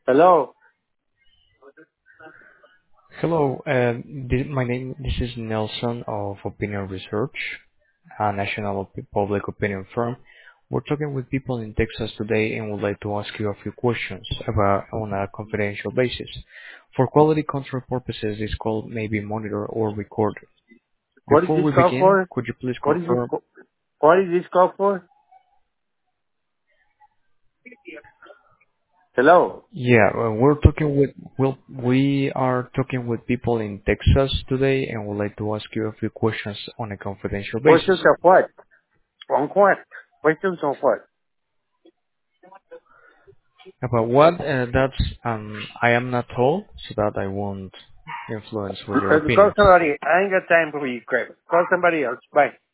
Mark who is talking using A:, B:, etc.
A: Hello.
B: Hello, this is Nelson of Opinion Research, a national public opinion firm. We're talking with people in Texas today and would like to ask you a few questions about on a confidential basis. For quality control purposes, this call may be monitored or recorded.
A: What is
B: Before
A: this
B: we
A: call
B: begin,
A: for?
B: could you please
A: What is this?
B: confirm?
A: What is this call for? Hello.
B: Yeah, we are talking with people in Texas today and would like to ask you a few questions on a confidential
A: Questions
B: basis.
A: of what? On what? Questions on what?
B: About what? That's I am not told, so that I won't influence with your
A: Call
B: opinions.
A: somebody. I ain't got time for you, crap. Call somebody else. Bye.